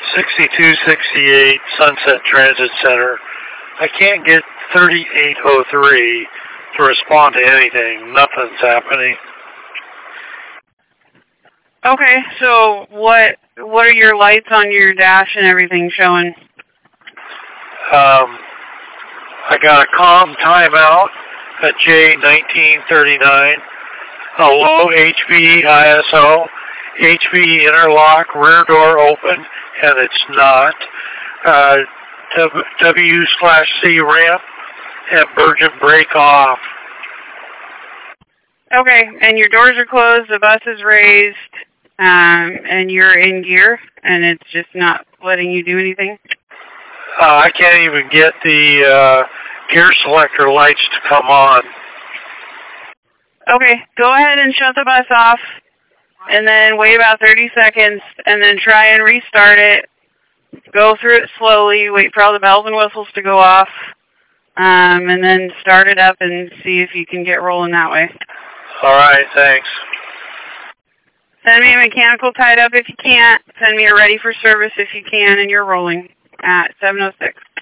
6268 Sunset Transit Center. I can't get 3803 to respond to anything. Nothing's happening. Okay, so what are your lights on your dash and everything showing? I got a COM timeout at J1939, a low HV ISO, HV interlock, rear door open, and it's not. W/C ramp, and Virgin brake off. Okay, and your doors are closed, the bus is raised, and you're in gear, and it's just not letting you do anything? I can't even get the gear selector lights to come on. Okay, go ahead and shut the bus off, and then wait about 30 seconds, and then try and restart it. Go through it slowly, wait for all the bells and whistles to go off, and then start it up and see if you can get rolling that way. All right, thanks. Send me a mechanical tied up if you can't. Send me a ready for service if you can, and you're rolling at 706.